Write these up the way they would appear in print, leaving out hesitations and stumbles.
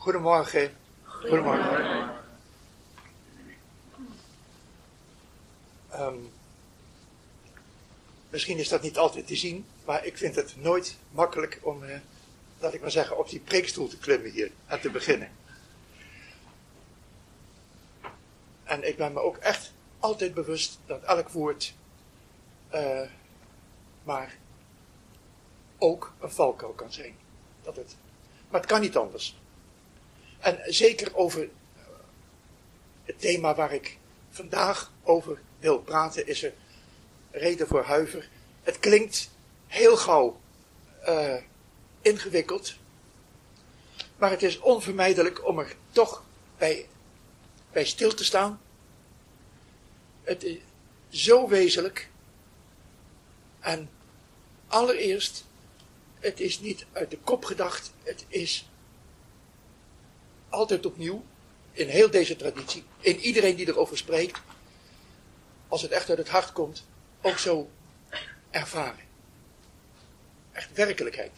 Goedemorgen. Goedemorgen. Misschien is dat niet altijd te zien, maar ik vind het nooit makkelijk om, laat ik maar zeggen, op die preekstoel te klimmen hier en te beginnen. En ik ben me ook echt altijd bewust dat elk woord maar ook een valkuil kan zijn. Maar het kan niet anders. En zeker over het thema waar ik vandaag over wil praten, is er reden voor huiver. Het klinkt heel gauw ingewikkeld, maar het is onvermijdelijk om er toch bij stil te staan. Het is zo wezenlijk. En allereerst, het is niet uit de kop gedacht, het is altijd opnieuw, in heel deze traditie, in iedereen die erover spreekt, als het echt uit het hart komt, ook zo ervaren. Echt werkelijkheid.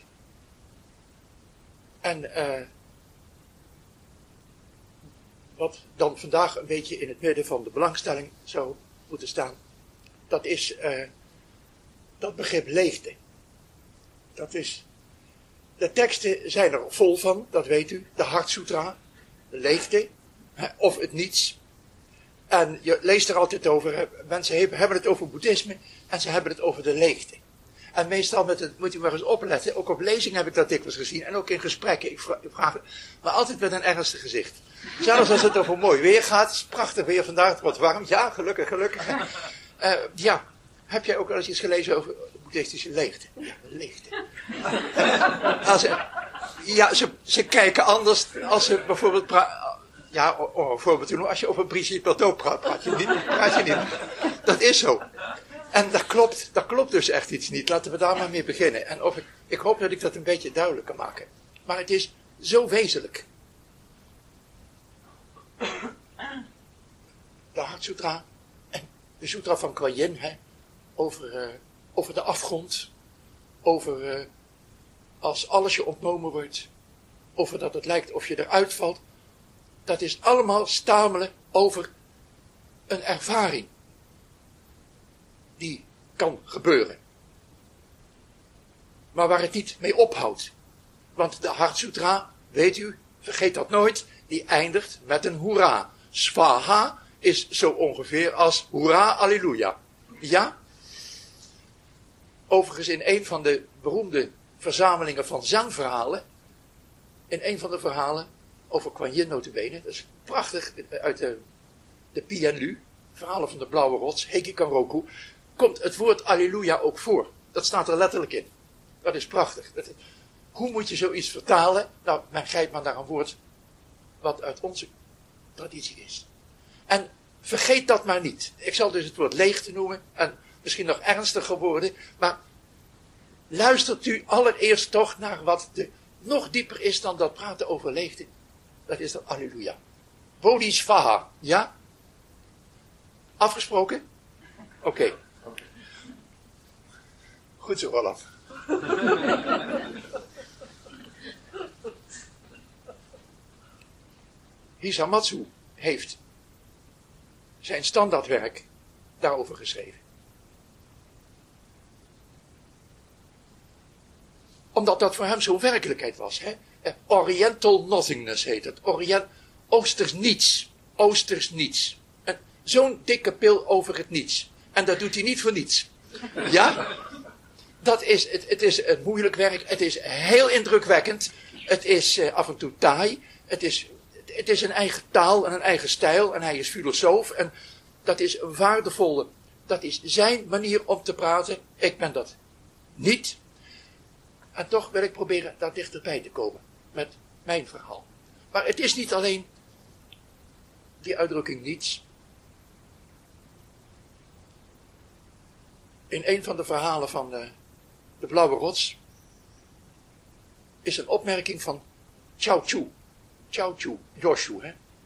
En wat dan vandaag een beetje in het midden van de belangstelling zou moeten staan, dat is dat begrip leegte. De teksten zijn er vol van, dat weet u, de Hartsutra, de leegte, of het niets. En je leest er altijd over, mensen hebben het over boeddhisme en ze hebben het over de leegte. En meestal moet u maar eens opletten, ook op lezing heb ik dat dikwijls gezien en ook in gesprekken, ik vraag het, maar altijd met een ernstig gezicht. Zelfs als het over mooi weer gaat, het is prachtig weer vandaag, het wordt warm, ja, gelukkig. Ja, heb jij ook wel eens iets gelezen over boeddhistische leegte? Ja, leegte. Ze kijken anders als ze bijvoorbeeld een voorbeeld doen, als je over Brigitte Bardot praat je niet. Dat is zo. En dat klopt dus echt iets niet. Laten we daar maar mee beginnen. En ik hoop dat ik dat een beetje duidelijk kan maken. Maar het is zo wezenlijk. De Hartsutra en de Sutra van Kuan Yin, over de afgrond, over als alles je ontnomen wordt, over dat het lijkt of je eruit valt. Dat is allemaal stamelen over een ervaring die kan gebeuren. Maar waar het niet mee ophoudt. Want de Hartsutra, weet u, vergeet dat nooit, die eindigt met een hoera. Swaha is zo ongeveer als hoera, alleluia. Ja? Overigens in een van de beroemde verzamelingen van zangverhalen, in een van de verhalen over Kuan Yin notabene, dat is prachtig, uit de Pianlu, verhalen van de blauwe rots, Hekikan-roku, komt het woord alleluia ook voor. Dat staat er letterlijk in. Dat is prachtig. Hoe moet je zoiets vertalen? Nou, men grijpt maar naar een woord wat uit onze traditie is. En vergeet dat maar niet. Ik zal dus het woord leegte noemen en misschien nog ernstiger worden, maar luistert u allereerst toch naar wat nog dieper is dan dat praten over leegte. Dat is dan alleluia. Bodhisvaha, ja? Afgesproken? Oké. Goed zo, Olaf. Hisamatsu heeft zijn standaardwerk daarover geschreven. Omdat dat voor hem zo'n werkelijkheid was. Oriental nothingness heet het. Oosters niets. Oosters niets. Zo'n dikke pil over het niets. En dat doet hij niet voor niets. Ja? Het is een moeilijk werk. Het is heel indrukwekkend. Het is af en toe taai. Het is een eigen taal en een eigen stijl. En hij is filosoof. En dat is een waardevolle. Dat is zijn manier om te praten. Ik ben dat niet. En toch wil ik proberen daar dichterbij te komen. Met mijn verhaal. Maar het is niet alleen die uitdrukking niets. In een van de verhalen van de blauwe rots is een opmerking van Chao Chu. Chao Chu, Joshu.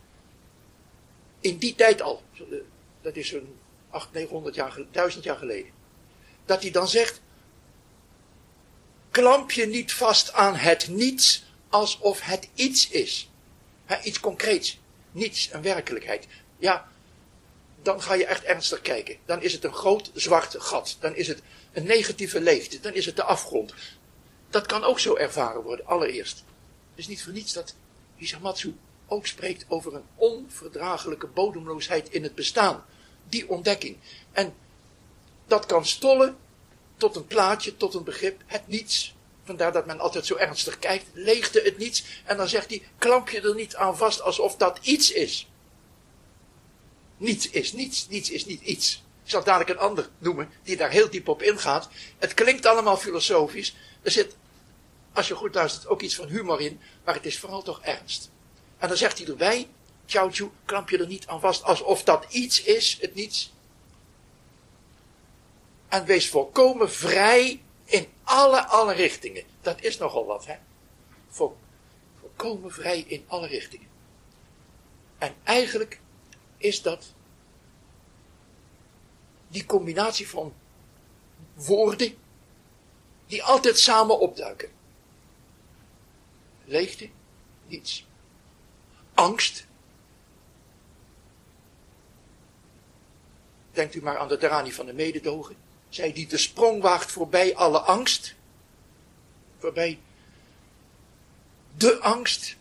In die tijd al, dat is zo'n 800, 900 1000 jaar geleden. Dat hij dan zegt, klamp je niet vast aan het niets alsof het iets is. Iets concreets. Niets, een werkelijkheid. Ja, dan ga je echt ernstig kijken. Dan is het een groot zwart gat. Dan is het een negatieve leegte. Dan is het de afgrond. Dat kan ook zo ervaren worden, allereerst. Het is niet voor niets dat Hisamatsu ook spreekt over een onverdraaglijke bodemloosheid in het bestaan. Die ontdekking. En dat kan stollen tot een plaatje, tot een begrip, het niets. Vandaar dat men altijd zo ernstig kijkt, leegte, het niets. En dan zegt hij, klamp je er niet aan vast alsof dat iets is. Niets is niets, niets is niet iets. Ik zal dadelijk een ander noemen, die daar heel diep op ingaat. Het klinkt allemaal filosofisch. Er zit, als je goed luistert, ook iets van humor in, maar het is vooral toch ernst. En dan zegt hij erbij, Chiaochu, klamp je er niet aan vast alsof dat iets is, het niets. En wees volkomen vrij in alle richtingen. Dat is nogal wat, hè. Volkomen vrij in alle richtingen. En eigenlijk is dat die combinatie van woorden die altijd samen opduiken. Leegte, niets. Angst. Denkt u maar aan de Dharani van de mededogen. Zij die de sprong waagt voorbij alle angst. Voorbij de angst.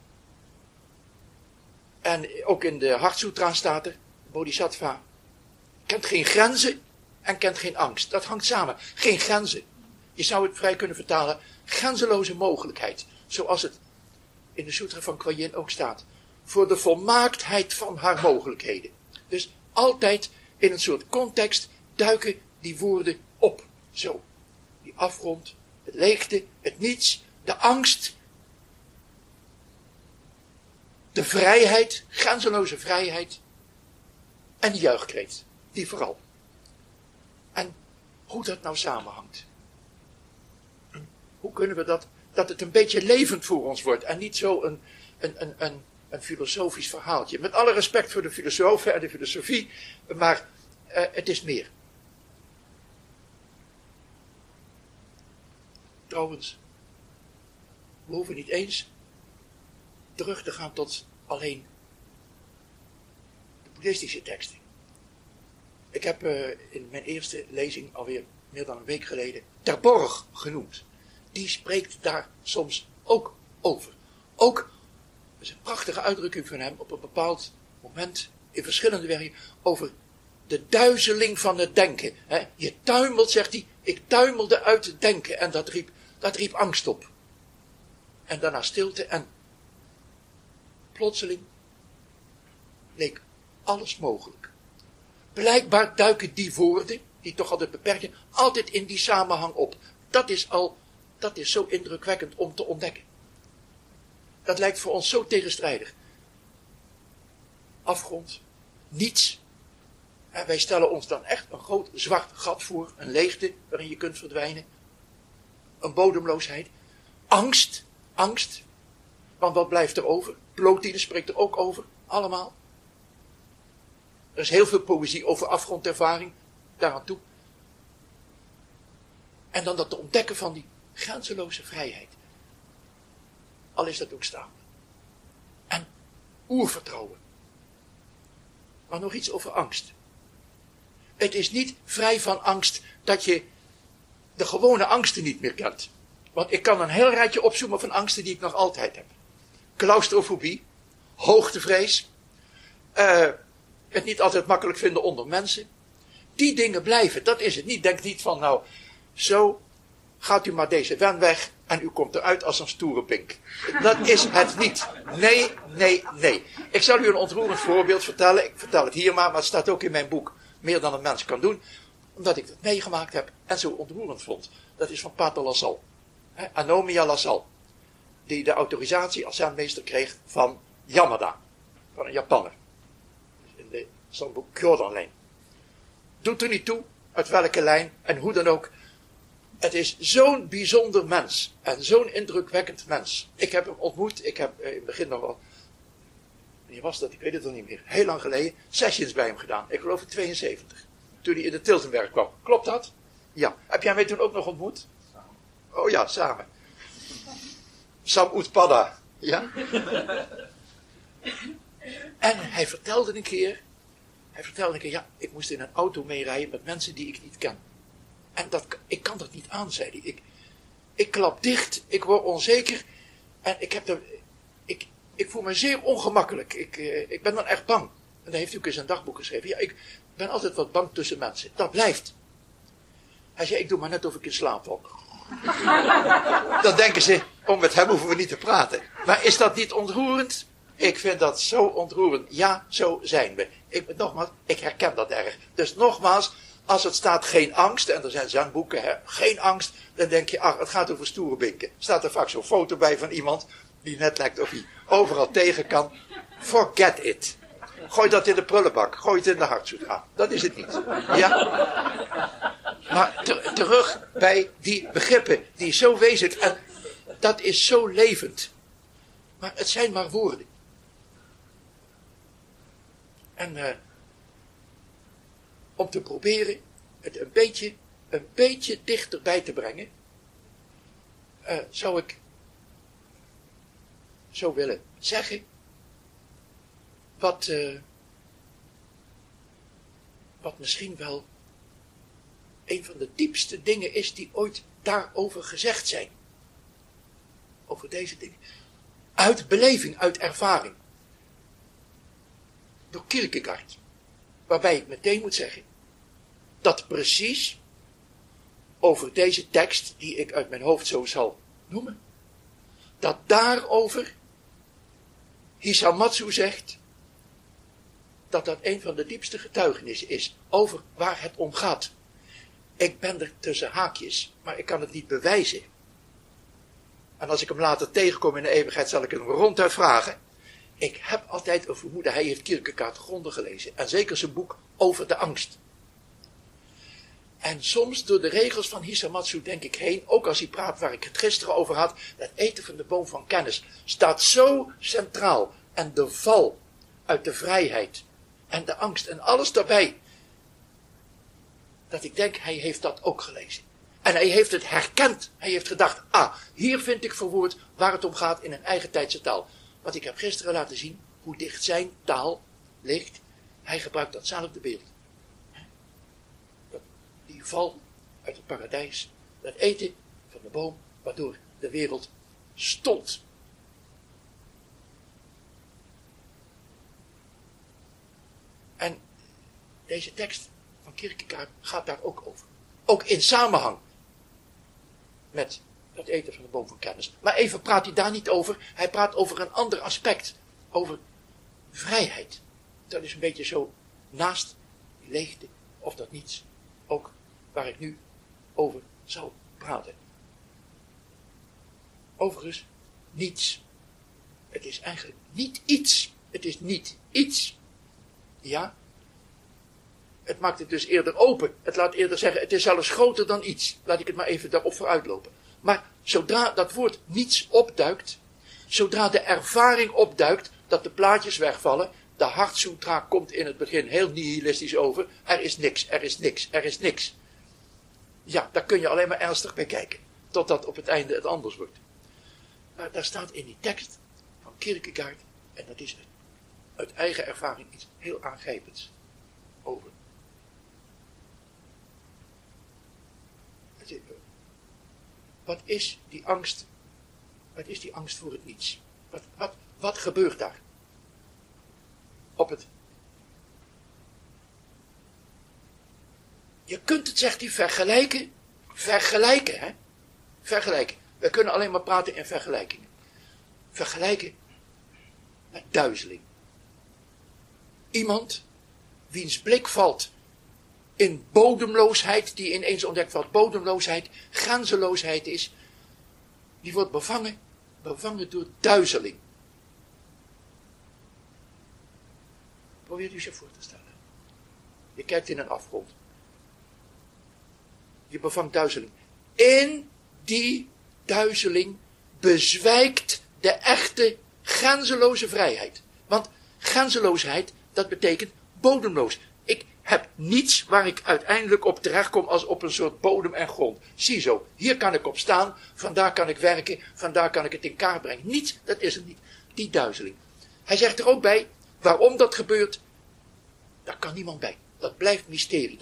En ook in de Hartsutra staat er, Bodhisattva kent geen grenzen en kent geen angst. Dat hangt samen. Geen grenzen. Je zou het vrij kunnen vertalen, grenzeloze mogelijkheid. Zoals het in de Sutra van Kuan Yin ook staat. Voor de volmaaktheid van haar mogelijkheden. Dus altijd in een soort context duiken die woorden op. Zo. Die afgrond, het leegte, het niets, de angst. De vrijheid, grenzeloze vrijheid. En de juichkreet. Die vooral. En hoe dat nou samenhangt. Hoe kunnen we dat het een beetje levend voor ons wordt. En niet zo een filosofisch verhaaltje. Met alle respect voor de filosofen en de filosofie. Maar het is meer. Trouwens, we hoeven niet eens terug te gaan tot alleen de boeddhistische teksten. Ik heb in mijn eerste lezing alweer meer dan een week geleden Ter Borch genoemd. Die spreekt daar soms ook over. Ook, dat is een prachtige uitdrukking van hem, op een bepaald moment in verschillende werken, over de duizeling van het denken. Je tuimelt, zegt hij, ik tuimelde uit het denken en dat riep angst op. En daarna stilte en plotseling leek alles mogelijk. Blijkbaar duiken die woorden, die toch altijd beperken, altijd in die samenhang op. Dat is zo indrukwekkend om te ontdekken. Dat lijkt voor ons zo tegenstrijdig. Afgrond, niets. En wij stellen ons dan echt een groot zwart gat voor, een leegte waarin je kunt verdwijnen. Een bodemloosheid. Angst. Want wat blijft er over? Plotine spreekt er ook over, allemaal. Er is heel veel poëzie over afgrondervaring, daaraan toe. En dan dat te ontdekken van die grenzeloze vrijheid. Al is dat ook staan. En oervertrouwen. Maar nog iets over angst. Het is niet vrij van angst dat je de gewone angsten niet meer kent. Want ik kan een heel rijtje opzoomen van angsten die ik nog altijd heb. Claustrofobie, hoogtevrees, het niet altijd makkelijk vinden onder mensen. Die dingen blijven, dat is het niet. Denk niet van nou, zo gaat u maar deze wen weg en u komt eruit als een stoere pink. Dat is het niet. Nee. Ik zal u een ontroerend voorbeeld vertellen. Ik vertel het hier maar het staat ook in mijn boek Meer dan een mens kan doen. Omdat ik dat meegemaakt heb en zo ontroerend vond. Dat is van Pater Lassalle. Anomiya Lassalle. Die de autorisatie als zenmeester kreeg van Yamada. Van een Japanner. In de Sanbo Kyodan-lijn. Doet er niet toe uit welke lijn en hoe dan ook. Het is zo'n bijzonder mens. En zo'n indrukwekkend mens. Ik heb hem ontmoet. Ik heb in het begin nog wel. Wanneer was dat? Ik weet het al niet meer. Heel lang geleden. Sessions bij hem gedaan. Ik geloof in 72. Toen hij in de Tiltenberg kwam. Klopt dat? Ja. Heb jij mij toen ook nog ontmoet? Oh ja, samen. Sam Utpada. Ja? En hij vertelde een keer, ja, ik moest in een auto meerijden met mensen die ik niet ken. En ik kan dat niet aan, zei hij. Ik klap dicht, ik word onzeker en ik voel me zeer ongemakkelijk. Ik ben dan echt bang. En dan heeft hij ook in zijn dagboek geschreven. Ja, ik ben altijd wat bang tussen mensen. Dat blijft. Hij zei, ik doe maar net of ik in slaap val. Dan denken ze, met hem hoeven we niet te praten. Maar is dat niet ontroerend? Ik vind dat zo ontroerend. Ja, zo zijn we. Ik herken dat erg. Dus nogmaals, als het staat geen angst, en er zijn zangboeken, hè, geen angst, dan denk je, ach, het gaat over stoere binken. Staat er vaak zo'n foto bij van iemand, die net lijkt of hij overal tegen kan. Forget it. Gooi dat in de prullenbak, gooi het in de hartsutra. Dat is het niet. Ja? Maar terug bij die begrippen, die zo wezenlijk, en dat is zo levend. Maar het zijn maar woorden. En om te proberen het een beetje dichterbij te brengen, zou ik zo willen zeggen, wat misschien wel een van de diepste dingen is die ooit daarover gezegd zijn. Over deze dingen. Uit beleving, uit ervaring. Door Kierkegaard. Waarbij ik meteen moet zeggen, dat precies over deze tekst, die ik uit mijn hoofd zo zal noemen, dat daarover Hisamatsu zegt, dat dat een van de diepste getuigenissen is over waar het om gaat. Ik ben er tussen haakjes, maar ik kan het niet bewijzen. En als ik hem later tegenkom in de eeuwigheid, zal ik hem ronduit vragen. Ik heb altijd een vermoeden, hij heeft Kierkegaard grondig gelezen. En zeker zijn boek over de angst. En soms door de regels van Hisamatsu denk ik heen, ook als hij praat waar ik het gisteren over had, dat eten van de boom van kennis staat zo centraal. En de val uit de vrijheid en de angst en alles daarbij. Dat ik denk, hij heeft dat ook gelezen. En hij heeft het herkend. Hij heeft gedacht, hier vind ik verwoord waar het om gaat in een eigen tijdse taal. Want ik heb gisteren laten zien hoe dicht zijn taal ligt. Hij gebruikt datzelfde beeld. Die val uit het paradijs. Dat eten van de boom waardoor de wereld stond. En deze tekst van Kierkegaard gaat daar ook over. Ook in samenhang met het eten van de boom van kennis. Maar even praat hij daar niet over. Hij praat over een ander aspect. Over vrijheid. Dat is een beetje zo naast die leegte of dat niets. Ook waar ik nu over zal praten. Overigens, niets. Het is eigenlijk niet iets. Het is niet iets. Ja? Het maakt het dus eerder open. Het laat eerder zeggen, het is zelfs groter dan iets. Laat ik het maar even daarop vooruitlopen. Maar zodra dat woord niets opduikt, zodra de ervaring opduikt dat de plaatjes wegvallen, de Hartsutra komt in het begin heel nihilistisch over. Er is niks, er is niks, er is niks. Ja, daar kun je alleen maar ernstig bij kijken. Totdat op het einde het anders wordt. Maar daar staat in die tekst van Kierkegaard, en dat is uit eigen ervaring iets heel aangrijpends over. Wat is die angst? Wat is die angst voor het niets? Wat gebeurt daar? Je kunt het, zegt hij, vergelijken. Vergelijken, hè? Vergelijken. We kunnen alleen maar praten in vergelijkingen. Vergelijken met duizeling. Iemand wiens blik valt in bodemloosheid, die ineens ontdekt wat bodemloosheid, grenzeloosheid is, die wordt bevangen door duizeling. Probeer u zich voor te stellen. Je kijkt in een afgrond. Je bevangt duizeling. In die duizeling bezwijkt de echte grenzeloze vrijheid. Want grenzeloosheid, dat betekent bodemloos. Ik heb niets waar ik uiteindelijk op terechtkom als op een soort bodem en grond. Ziezo, hier kan ik op staan, vandaar kan ik werken, vandaar kan ik het in kaart brengen. Niets, dat is het niet. Die duizeling. Hij zegt er ook bij, waarom dat gebeurt, daar kan niemand bij. Dat blijft mysterie,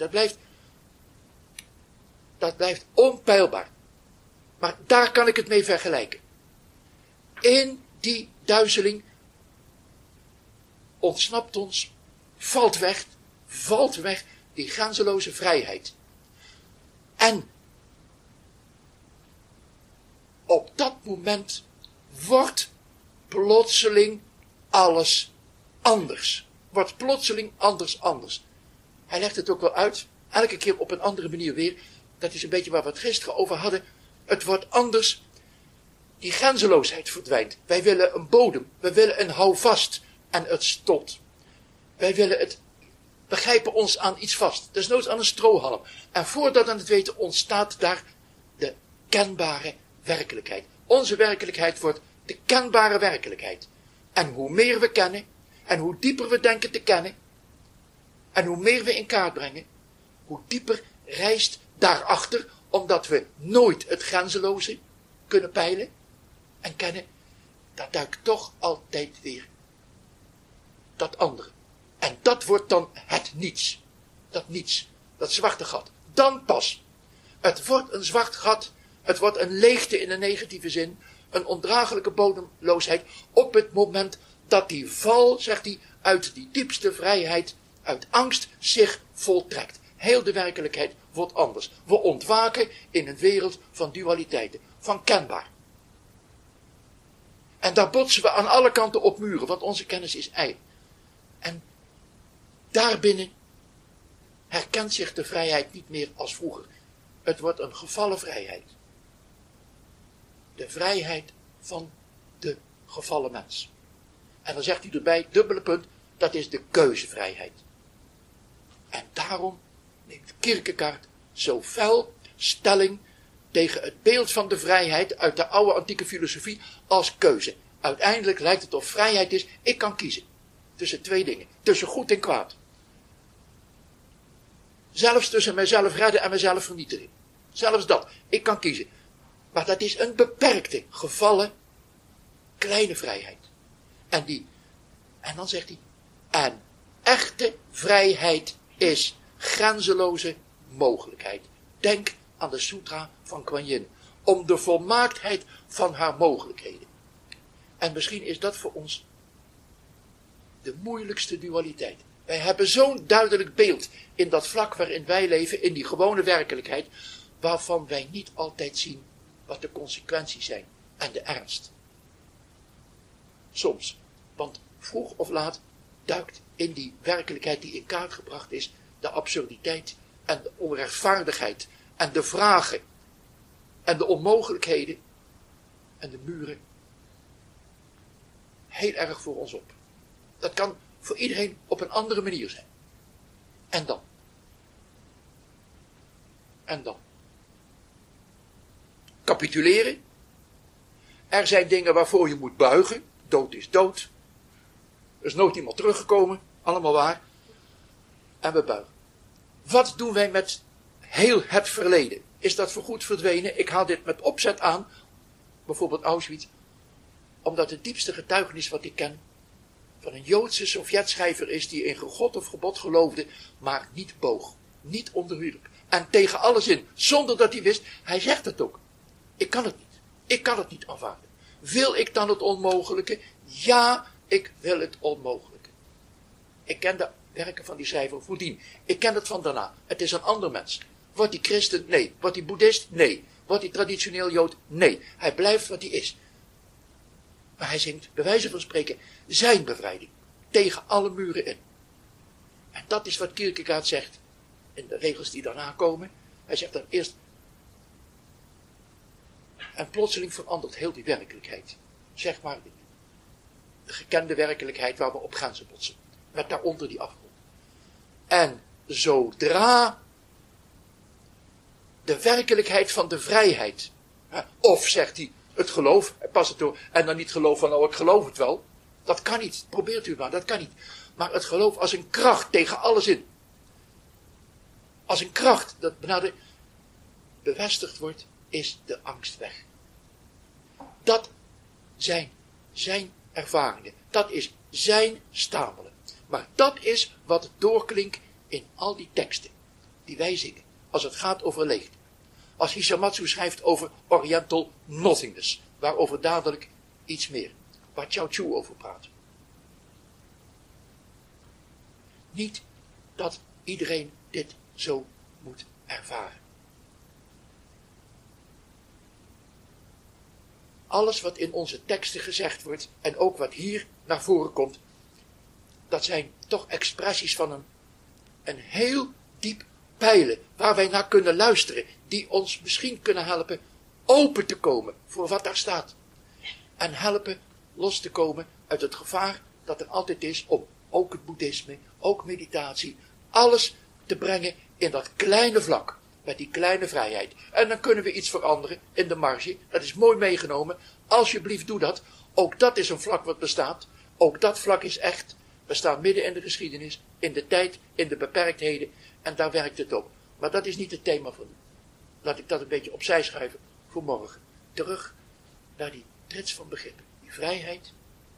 dat blijft onpeilbaar. Maar daar kan ik het mee vergelijken. In die duizeling ontsnapt ons, valt weg die grenzeloze vrijheid. En op dat moment wordt plotseling alles anders. Wordt plotseling anders. Hij legt het ook wel uit, elke keer op een andere manier weer. Dat is een beetje waar we het gisteren over hadden. Het wordt anders. Die grenzeloosheid verdwijnt. Wij willen een bodem. We willen een houvast. En het stopt. We grijpen ons aan iets vast. Desnoods aan een strohalm. En voordat we het weten ontstaat daar de kenbare werkelijkheid. Onze werkelijkheid wordt de kenbare werkelijkheid. En hoe meer we kennen, en hoe dieper we denken te kennen, en hoe meer we in kaart brengen, hoe dieper rijst daarachter, omdat we nooit het grenzeloze kunnen peilen en kennen, daar duikt toch altijd weer dat andere. En dat wordt dan het niets. Dat niets, dat zwarte gat. Dan pas. Het wordt een zwart gat, het wordt een leegte in een negatieve zin, een ondraaglijke bodemloosheid, op het moment dat die val, zegt hij, uit die diepste vrijheid, uit angst zich voltrekt. Heel de werkelijkheid wordt anders. We ontwaken in een wereld van dualiteiten, van kenbaar. En daar botsen we aan alle kanten op muren, want onze kennis is ijdel. En daarbinnen herkent zich de vrijheid niet meer als vroeger. Het wordt een gevallen vrijheid. De vrijheid van de gevallen mens. En dan zegt hij erbij, dubbele punt, dat is de keuzevrijheid. En daarom neemt Kierkegaard zo fel stelling tegen het beeld van de vrijheid uit de oude antieke filosofie als keuze. Uiteindelijk lijkt het of vrijheid is, ik kan kiezen. Tussen twee dingen, tussen goed en kwaad. Zelfs tussen mijzelf redden en mijzelf vernietigen. Zelfs dat, ik kan kiezen. Maar dat is een beperkte, gevallen, kleine vrijheid. En dan zegt hij, en echte vrijheid is grenzeloze mogelijkheid. Denk aan de Sutra van Kuan Yin. Om de volmaaktheid van haar mogelijkheden. En misschien is dat voor ons de moeilijkste dualiteit. Wij hebben zo'n duidelijk beeld in dat vlak waarin wij leven, in die gewone werkelijkheid, waarvan wij niet altijd zien wat de consequenties zijn en de ernst. Soms, want vroeg of laat duikt in die werkelijkheid die in kaart gebracht is, de absurditeit en de onrechtvaardigheid en de vragen en de onmogelijkheden en de muren heel erg voor ons op. Dat kan voor iedereen op een andere manier zijn. En dan. Capituleren. Er zijn dingen waarvoor je moet buigen. Dood is dood. Er is nooit iemand teruggekomen. Allemaal waar. En we buigen. Wat doen wij met heel het verleden? Is dat voorgoed verdwenen? Ik haal dit met opzet aan. Bijvoorbeeld Auschwitz. Omdat het diepste getuigenis wat ik ken van een Joodse Sovjetschrijver is die in God of gebod geloofde, maar niet boog, niet onderwierp. En tegen alles in, zonder dat hij wist, hij zegt het ook. Ik kan het niet. Ik kan het niet aanvaarden. Wil ik dan het onmogelijke? Ja, ik wil het onmogelijke. Ik ken de werken van die schrijver voordien. Ik ken het van daarna. Het is een ander mens. Wordt hij christen? Nee. Wordt hij boeddhist? Nee. Wordt hij traditioneel Jood? Nee. Hij blijft wat hij is. Maar hij zingt, bij wijze van spreken, zijn bevrijding. Tegen alle muren in. En dat is wat Kierkegaard zegt. In de regels die daarna komen. Hij zegt dan eerst. En plotseling verandert heel die werkelijkheid. Zeg maar de gekende werkelijkheid waar we op grenzen botsen. Met daaronder die afgrond. En zodra de werkelijkheid van de vrijheid. Of zegt hij. Het geloof, pas het door, en dan niet geloof van, ik geloof het wel. Dat kan niet, probeert u maar, dat kan niet. Maar het geloof als een kracht tegen alles in. Als een kracht dat benaderd bevestigd wordt, is de angst weg. Dat zijn ervaringen. Dat is zijn stamelen. Maar dat is wat doorklinkt in al die teksten die wij zingen. Als het gaat over leegte. Als Hisamatsu schrijft over Oriental Nothingness. Waarover dadelijk iets meer. Waar Chao Chu over praat. Niet dat iedereen dit zo moet ervaren. Alles wat in onze teksten gezegd wordt en ook wat hier naar voren komt, dat zijn toch expressies van een heel diep peilen waar wij naar kunnen luisteren, die ons misschien kunnen helpen open te komen voor wat daar staat. En helpen los te komen uit het gevaar dat er altijd is om ook het boeddhisme, ook meditatie, alles te brengen in dat kleine vlak. Met die kleine vrijheid. En dan kunnen we iets veranderen in de marge. Dat is mooi meegenomen. Alsjeblieft doe dat. Ook dat is een vlak wat bestaat. Ook dat vlak is echt. We staan midden in de geschiedenis. In de tijd. In de beperktheden. En daar werkt het op. Maar dat is niet het thema van nu. Laat ik dat een beetje opzij schuiven voor morgen. Terug naar die trits van begrippen. Die vrijheid.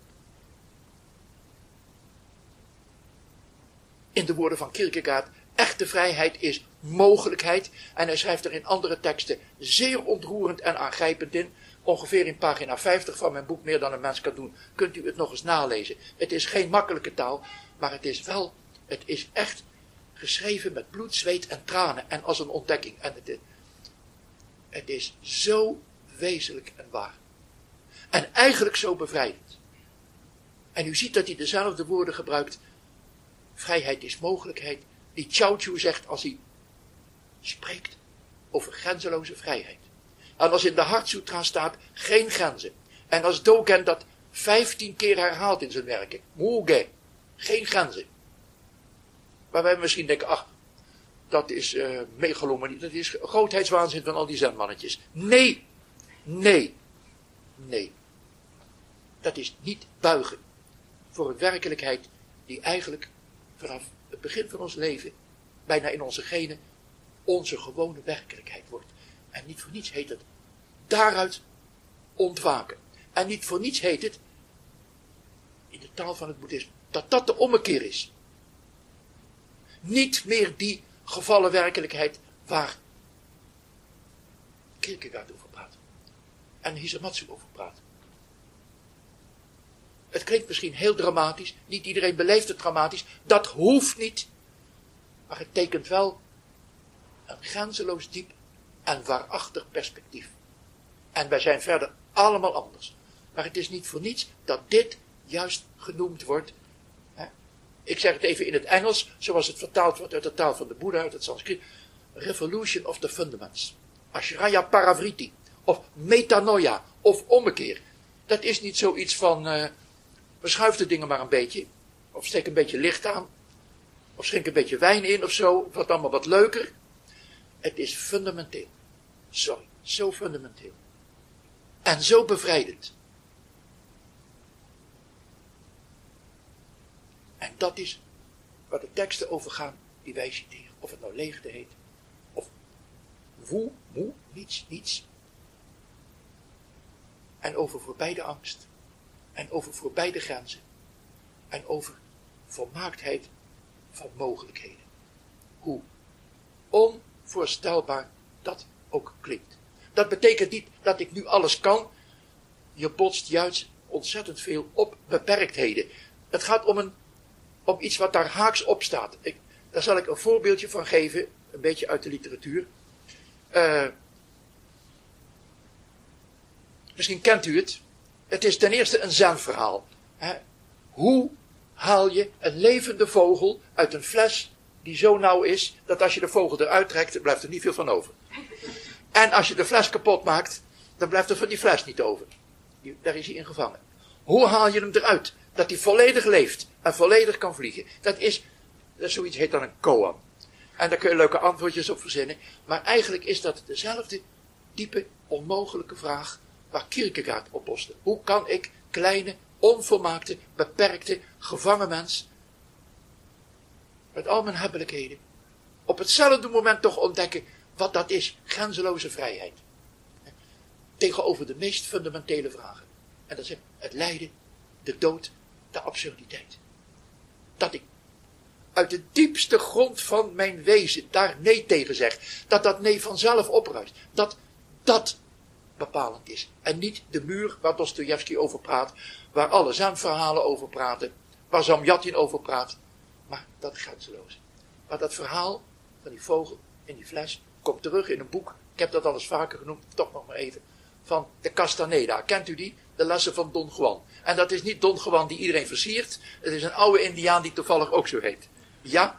In de woorden van Kierkegaard. Echte vrijheid is mogelijkheid. En hij schrijft er in andere teksten zeer ontroerend en aangrijpend in. Ongeveer in pagina 50 van mijn boek Meer dan een mens kan doen. Kunt u het nog eens nalezen. Het is geen makkelijke taal. Maar het is echt geschreven met bloed, zweet en tranen. En als een ontdekking. En het is zo wezenlijk en waar. En eigenlijk zo bevrijdend. En u ziet dat hij dezelfde woorden gebruikt. Vrijheid is mogelijkheid. Die Chao Chu zegt als hij spreekt over grenzeloze vrijheid. En als in de Hartsutra staat geen grenzen. En als Dogen dat 15 keer herhaalt in zijn werken. Muge, geen grenzen. Maar wij misschien denken, ach, dat is megalomanie, dat is grootheidswaanzin van al die zenmannetjes. Nee, nee, nee. Dat is niet buigen voor een werkelijkheid die eigenlijk vanaf het begin van ons leven, bijna in onze genen, onze gewone werkelijkheid wordt. En niet voor niets heet het daaruit ontwaken. En niet voor niets heet het, in de taal van het boeddhisme, dat de ommekeer is. Niet meer die gevallen werkelijkheid waar Kierkegaard over praat. En Hisamatsu over praat. Het klinkt misschien heel dramatisch. Niet iedereen beleeft het dramatisch. Dat hoeft niet. Maar het tekent wel een grenzeloos diep en waarachtig perspectief. En wij zijn verder allemaal anders. Maar het is niet voor niets dat dit juist genoemd wordt. Ik zeg het even in het Engels, zoals het vertaald wordt uit de taal van de Boeddha, uit het Sanskriet. Revolution of the Fundaments. Ashraya Paravriti. Of metanoia. Of ommekeer. Dat is niet zoiets van, verschuif de dingen maar een beetje. Of steek een beetje licht aan. Of schenk een beetje wijn in of zo. Of wat allemaal wat leuker. Het is fundamenteel. Sorry, zo fundamenteel. En zo bevrijdend. En dat is waar de teksten over gaan die wij citeren. Of het nou leegte heet. Of woe, moe, niets. En over voorbij de angst. En over voorbij de grenzen. En over volmaaktheid van mogelijkheden. Hoe onvoorstelbaar dat ook klinkt. Dat betekent niet dat ik nu alles kan. Je botst juist ontzettend veel op beperktheden. Het gaat om iets wat daar haaks op staat. Daar zal ik een voorbeeldje van geven. Een beetje uit de literatuur. Misschien kent u het. Het is ten eerste een zenverhaal. Hoe haal je een levende vogel uit een fles die zo nauw is, dat als je de vogel eruit trekt, blijft er niet veel van over. En als je de fles kapot maakt, dan blijft er van die fles niet over. Daar is hij in gevangen. Hoe haal je hem eruit? Dat hij volledig leeft en volledig kan vliegen. Dat is zoiets heet dan een koan. En daar kun je leuke antwoordjes op verzinnen. Maar eigenlijk is dat dezelfde diepe, onmogelijke vraag waar Kierkegaard op loste. Hoe kan ik kleine, onvolmaakte, beperkte, gevangen mens, met al mijn hebbelijkheden, op hetzelfde moment toch ontdekken wat dat is, grenzeloze vrijheid. Tegenover de meest fundamentele vragen. En dat is het lijden de dood, de absurditeit. Dat ik uit de diepste grond van mijn wezen daar nee tegen zeg. Dat dat nee vanzelf opruist. Dat bepalend is. En niet de muur waar Dostojevski over praat, waar alle Zen-verhalen over praten, waar Zamyatin over praat, maar dat grenzeloos. Maar dat verhaal van die vogel in die fles komt terug in een boek, ik heb dat al eens vaker genoemd, toch nog maar even, van de Castaneda. Kent u die? De lessen van Don Juan. En dat is niet Don Juan die iedereen versiert, het is een oude Indiaan die toevallig ook zo heet. Ja?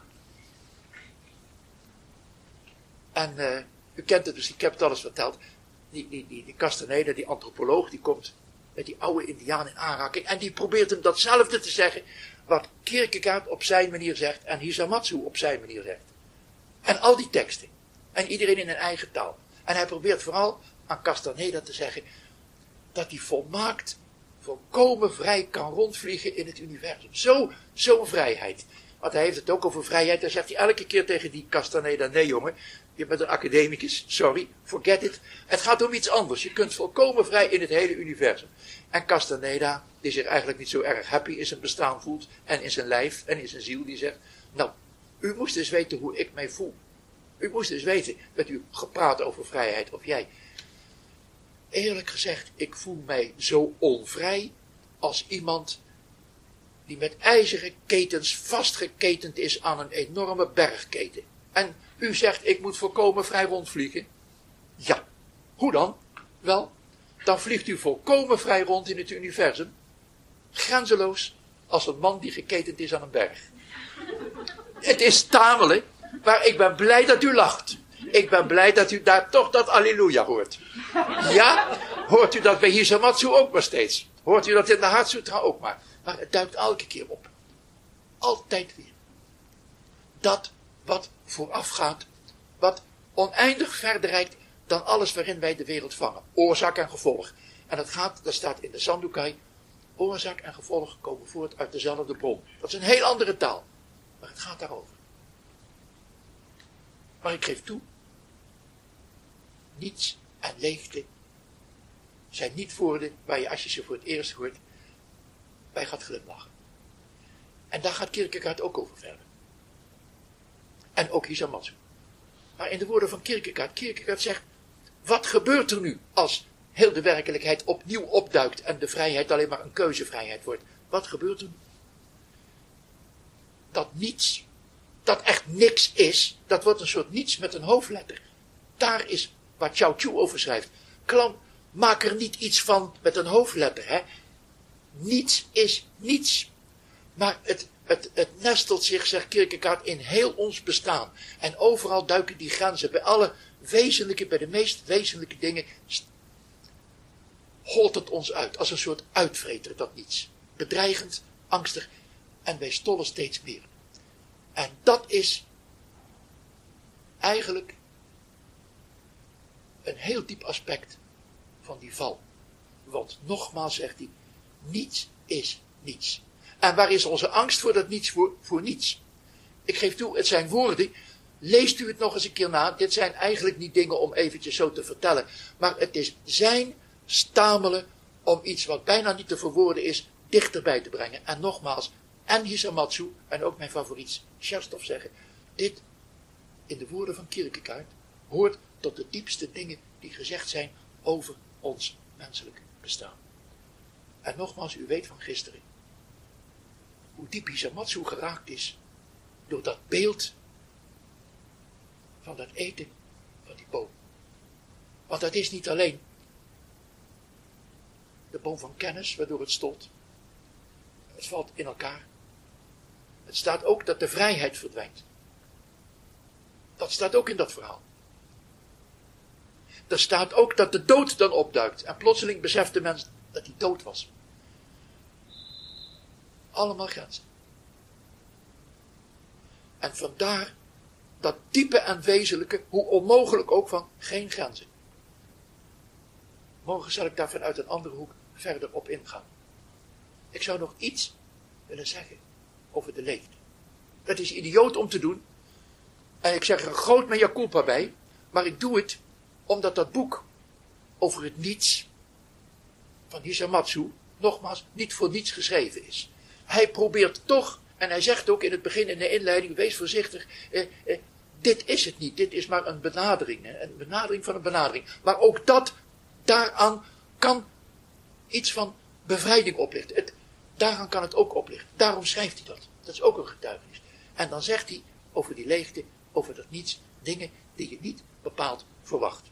En u kent het dus, ik heb het al eens verteld. Die Castaneda, die antropoloog, die komt met die oude Indiaan in aanraking. En die probeert hem datzelfde te zeggen wat Kierkegaard op zijn manier zegt en Hisamatsu op zijn manier zegt. En al die teksten. En iedereen in een eigen taal. En hij probeert vooral aan Castaneda te zeggen dat hij volkomen vrij kan rondvliegen in het universum. Zo'n vrijheid. Want hij heeft het ook over vrijheid. Dan zegt hij elke keer tegen die Castaneda, nee jongen, je bent een academicus, sorry, forget it. Het gaat om iets anders. Je kunt volkomen vrij in het hele universum. En Castaneda, die zich eigenlijk niet zo erg happy in zijn bestaan voelt, en in zijn lijf, en in zijn ziel, die zegt, nou, u moest eens weten hoe ik mij voel. U moest eens weten, met u gepraat over vrijheid, of jij. Eerlijk gezegd, ik voel mij zo onvrij als iemand die met ijzeren ketens vastgeketend is aan een enorme bergketen. En u zegt, ik moet volkomen vrij rondvliegen. Ja, hoe dan? Wel, dan vliegt u volkomen vrij rond in het universum. Grenzeloos als een man die geketend is aan een berg. Het is tamelijk, maar ik ben blij dat u lacht. Ik ben blij dat u daar toch dat alleluia hoort. Ja, hoort u dat bij Hisamatsu ook maar steeds. Hoort u dat in de Hartsutra ook maar. Maar het duikt elke keer op. Altijd weer. Dat wat voorafgaat, wat oneindig verder reikt dan alles waarin wij de wereld vangen. Oorzaak en gevolg. En dat staat in de Sandokai. Oorzaak en gevolg komen voort uit dezelfde bron. Dat is een heel andere taal. Maar het gaat daarover. Maar ik geef toe. Niets en leegte zijn niet woorden waar je als je ze voor het eerst hoort bij gaat glimlachen. En daar gaat Kierkegaard ook over verder. En ook Hisamatsu. Maar in de woorden van Kierkegaard zegt, wat gebeurt er nu als heel de werkelijkheid opnieuw opduikt en de vrijheid alleen maar een keuzevrijheid wordt? Wat gebeurt er nu? Dat niets, dat echt niks is, dat wordt een soort niets met een hoofdletter. Daar is waar Chao Chu over schrijft. Klam, maak er niet iets van met een hoofdletter, hè. Niets is niets. Maar het nestelt zich, zegt Kierkegaard, in heel ons bestaan. En overal duiken die grenzen. Bij alle wezenlijke, bij de meest wezenlijke dingen, holt het ons uit. Als een soort uitvreter, dat niets. Bedreigend, angstig. En wij stollen steeds meer. En dat is eigenlijk een heel diep aspect van die val. Want nogmaals zegt hij, niets is niets. En waar is onze angst voor dat niets voor niets? Ik geef toe, het zijn woorden. Leest u het nog eens een keer na. Dit zijn eigenlijk niet dingen om eventjes zo te vertellen. Maar het is zijn stamelen om iets wat bijna niet te verwoorden is, dichterbij te brengen. En nogmaals, en Hisamatsu, en ook mijn favoriet, Cherstov zeggen, dit, in de woorden van Kierkegaard, hoort tot de diepste dingen die gezegd zijn over ons menselijk bestaan. En nogmaals, u weet van gisteren, hoe diep Hisamatsu geraakt is door dat beeld van dat eten van die boom. Want dat is niet alleen de boom van kennis waardoor het stolt. Het valt in elkaar. Het staat ook dat de vrijheid verdwijnt. Dat staat ook in dat verhaal. Er staat ook dat de dood dan opduikt. En plotseling beseft de mens dat hij dood was. Allemaal grenzen. En vandaar dat diepe en wezenlijke, hoe onmogelijk ook, van geen grenzen. Morgen zal ik daar vanuit een andere hoek verder op ingaan. Ik zou nog iets willen zeggen over de leegte. Dat is idioot om te doen. En ik zeg er een groot mea culpa bij. Maar ik doe het omdat dat boek over het niets van Hisamatsu, nogmaals niet voor niets geschreven is. Hij probeert toch, en hij zegt ook in het begin in de inleiding, wees voorzichtig, dit is het niet, dit is maar een benadering, een benadering van een benadering. Maar ook daaraan kan iets van bevrijding oplichten. Daaraan kan het ook oplichten. Daarom schrijft hij dat. Dat is ook een getuigenis. En dan zegt hij over die leegte, over dat niets, dingen die je niet bepaald verwacht.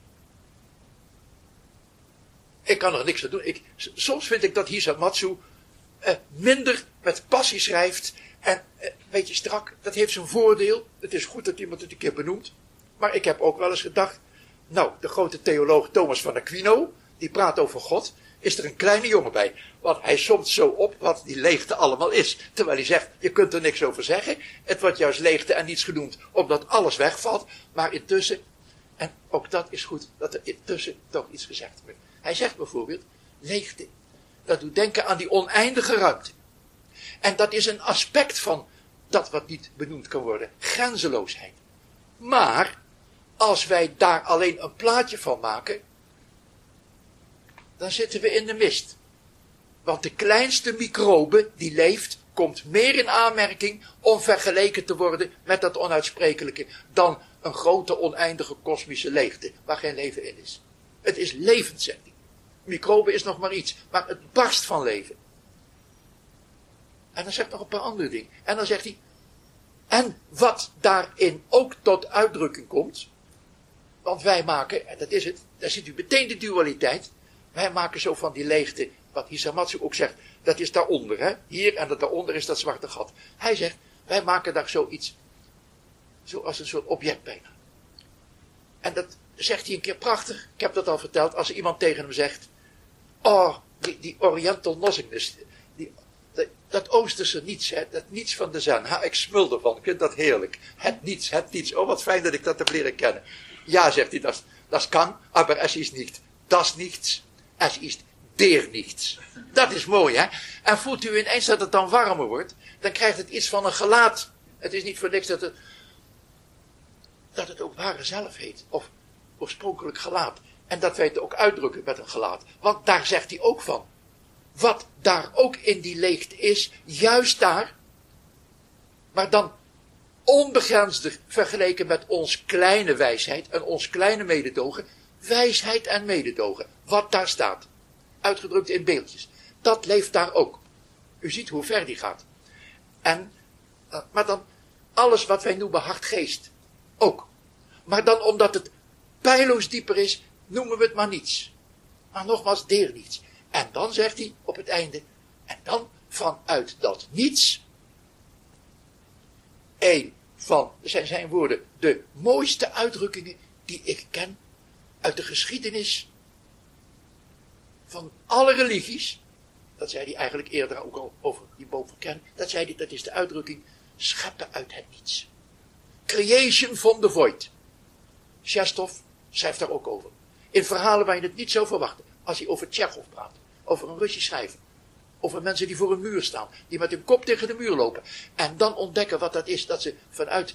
Ik kan er niks aan doen. Soms vind ik dat Hisamatsu minder met passie schrijft. En een beetje strak. Dat heeft zijn voordeel. Het is goed dat iemand het een keer benoemt. Maar ik heb ook wel eens gedacht. Nou, de grote theoloog Thomas van Aquino. Die praat over God. Is er een kleine jongen bij. Want hij somt zo op wat die leegte allemaal is. Terwijl hij zegt, je kunt er niks over zeggen. Het wordt juist leegte en niets genoemd. Omdat alles wegvalt. Maar intussen. En ook dat is goed. Dat er intussen toch iets gezegd wordt. Hij zegt bijvoorbeeld, leegte, dat doet denken aan die oneindige ruimte. En dat is een aspect van dat wat niet benoemd kan worden, grenzeloosheid. Maar, als wij daar alleen een plaatje van maken, dan zitten we in de mist. Want de kleinste microbe die leeft, komt meer in aanmerking om vergeleken te worden met dat onuitsprekelijke, dan een grote oneindige kosmische leegte, waar geen leven in is. Het is levenszetting. Microbe is nog maar iets, maar het barst van leven. En dan zegt hij nog een paar andere dingen. En dan zegt hij, en wat daarin ook tot uitdrukking komt, want wij maken, en dat is het, daar ziet u meteen de dualiteit, wij maken zo van die leegte, wat Hisamatsu ook zegt, dat is daaronder, hè? Hier en dat daaronder is dat zwarte gat. Hij zegt, wij maken daar zoiets, zoals een soort object bijna. En dat zegt hij een keer prachtig, ik heb dat al verteld, als iemand tegen hem zegt, oh, die oriental nothingness, dat oosterse niets, hè, dat niets van de zen, ik smul ervan, ik vind dat heerlijk. Het niets, oh wat fijn dat ik dat heb leren kennen. Ja, zegt hij, dat kan, aber es ist nicht das nichts, es ist der nichts. Dat is mooi, hè. En voelt u ineens dat het dan warmer wordt, dan krijgt het iets van een gelaat. Het is niet voor niks dat het ook ware zelf heet, of oorspronkelijk gelaat. En dat wij het ook uitdrukken met een gelaat. Want daar zegt hij ook van. Wat daar ook in die leegte is, juist daar, maar dan onbegrensder vergeleken met ons kleine wijsheid en ons kleine mededogen, wijsheid en mededogen, wat daar staat, uitgedrukt in beeldjes, dat leeft daar ook. U ziet hoe ver die gaat. En, maar dan alles wat wij noemen hartgeest, ook. Maar dan omdat het peilloos dieper is, noemen we het maar niets. Maar nogmaals, der niets. En dan zegt hij op het einde, en dan vanuit dat niets, een van, zijn woorden, de mooiste uitdrukkingen die ik ken uit de geschiedenis van alle religies, dat zei hij eigenlijk eerder ook al over die boom van Kern, dat zei hij, dat is de uitdrukking, scheppen uit het niets. Creation from the void. Chestov schrijft daar ook over. In verhalen waar je het niet zou verwachten. Als hij over Tsjechov praat. Over een Russisch schrijver. Over mensen die voor een muur staan. Die met hun kop tegen de muur lopen. En dan ontdekken wat dat is. Dat ze vanuit,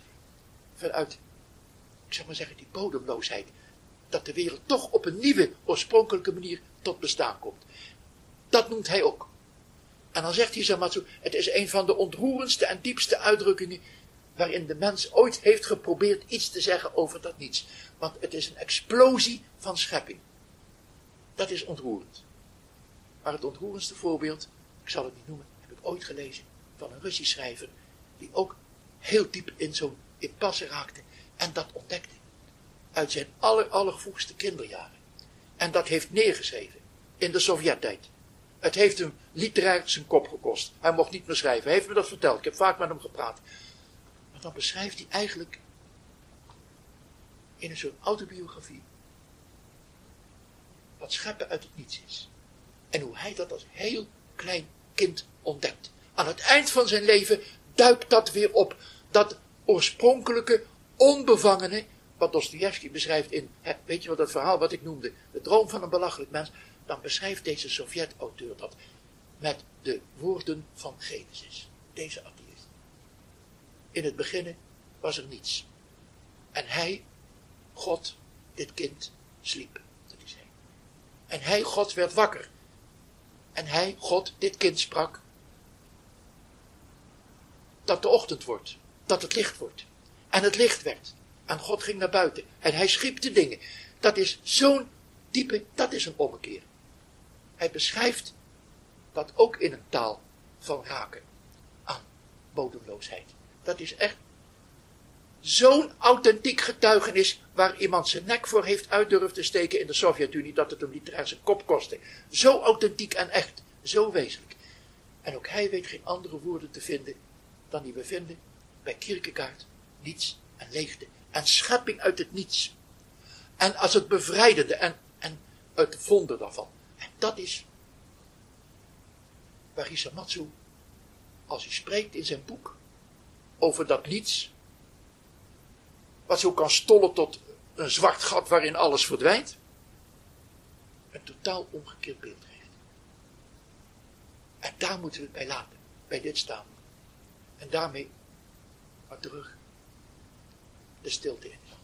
ik zeg maar zeggen, die bodemloosheid. Dat de wereld toch op een nieuwe, oorspronkelijke manier tot bestaan komt. Dat noemt hij ook. En dan zegt Hisamatsu, het is een van de ontroerendste en diepste uitdrukkingen waarin de mens ooit heeft geprobeerd iets te zeggen over dat niets. Want het is een explosie van schepping. Dat is ontroerend. Maar het ontroerendste voorbeeld, ik zal het niet noemen, heb ik ooit gelezen van een Russisch schrijver, die ook heel diep in zo'n impasse raakte en dat ontdekte. Uit zijn allervroegste kinderjaren. En dat heeft neergeschreven in de Sovjet-tijd. Het heeft hem literair zijn kop gekost. Hij mocht niet meer schrijven. Hij heeft me dat verteld. Ik heb vaak met hem gepraat. Maar dan beschrijft hij eigenlijk in een soort autobiografie wat scheppen uit het niets is. En hoe hij dat als heel klein kind ontdekt. Aan het eind van zijn leven duikt dat weer op. Dat oorspronkelijke, onbevangene, wat Dostojevski beschrijft in, weet je wat dat verhaal wat ik noemde, de droom van een belachelijk mens, dan beschrijft deze Sovjet-auteur dat met de woorden van Genesis. Deze atheïst. In het begin was er niets. En hij, God, dit kind, sliep. Dat is hij. En hij, God, werd wakker. En hij, God, dit kind sprak, dat de ochtend wordt, dat het licht wordt. En het licht werd. En God ging naar buiten. En hij schiep de dingen. Dat is zo'n diepe, dat is een ommekeer. Hij beschrijft dat ook in een taal van raken aan bodemloosheid. Dat is echt zo'n authentiek getuigenis waar iemand zijn nek voor heeft uit durven te steken in de Sovjet-Unie, dat het hem literair zijn kop kostte. Zo authentiek en echt, zo wezenlijk. En ook hij weet geen andere woorden te vinden dan die we vinden bij Kierkegaard, niets en leegte. En schepping uit het niets. En als het bevrijdende en het wonder daarvan. En dat is waar Hisamatsu, als hij spreekt in zijn boek over dat niets, wat zo kan stollen tot een zwart gat waarin alles verdwijnt, een totaal omgekeerd beeld heeft. En daar moeten we het bij laten, bij dit staan. En daarmee maar terug de stilte in.